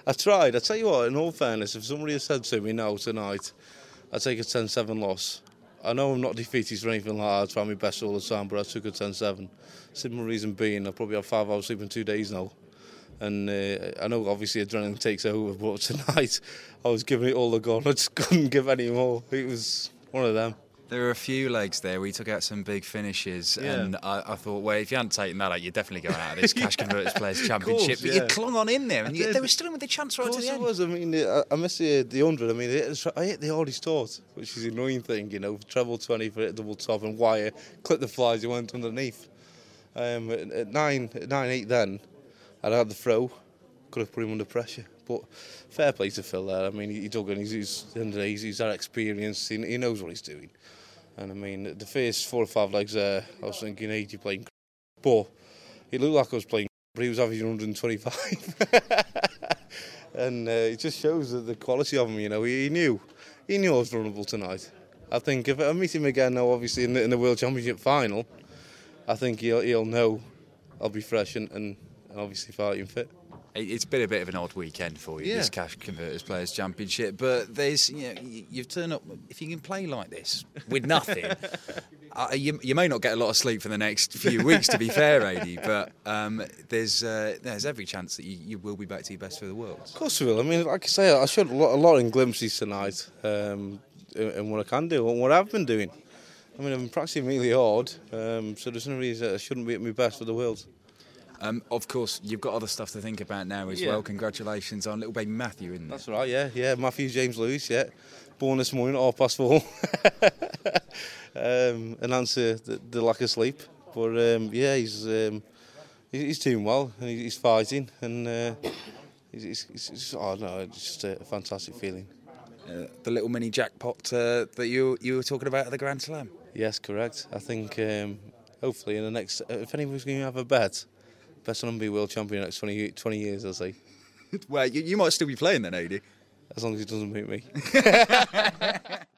I tried. I tell you what, in all fairness, if somebody had said to me, no, tonight, I'd take a 10-7 loss. I know I'm not defeatist or anything like that. I try my best all the time, but I took a 10-7. Simple reason being, I probably have 5 hours sleep in 2 days now. And I know obviously adrenaline takes over, but tonight I was giving it all the gun. I just couldn't give any more. It was one of them. There were a few legs there where you took out some big finishes, and I thought, well, if you hadn't taken that out, you'd definitely go out of this Cash Converters Players Championship. Course, but you clung on in there, and they were still in with the chance right to the end. Of course it was. I mean, I missed the 100. I mean, I hit the hardest taught, which is the annoying thing, you know. Treble 20 for it, double top and wire. Clipped the flies, it went underneath. At 9-8 then, I'd had the throw. Could have put him under pressure. But fair play to Phil there. I mean, he dug in. He's that experience. He knows what he's doing. And I mean, the first 4 or 5 legs there, I was thinking, hey, you're playing. But it looked like I was playing, but he was averaging 125. And it just shows the quality of him, you know. He knew I was vulnerable tonight. I think if I meet him again now, obviously in the World Championship final, I think he'll know I'll be fresh and obviously fighting fit. It's been a bit of an odd weekend for you, this Cash Converters Players Championship, but you've turned up. If you can play like this with nothing, you may not get a lot of sleep for the next few weeks, to be fair, Adi, but there's every chance that you will be back to your best for the world. Of course we will. I mean, like I say, I showed a lot in glimpses tonight, and what I can do and what I've been doing. I mean, I've been practicing really hard, so there's no reason I shouldn't be at my best for the world. Of course, you've got other stuff to think about now as well. Congratulations on little baby Matthew, isn't it? That's right, yeah. Matthew James Lewis, born this morning at 4:30. And answer the lack of sleep. But he's doing well and he's fighting and it's just a fantastic feeling. The little mini jackpot that you were talking about at the Grand Slam. Yes, correct. I think hopefully in the next, if anyone's going to have a bet. Best one to be world champion in the next 20 years, I'll say. Well, you might still be playing then, Adi. As long as he doesn't beat me.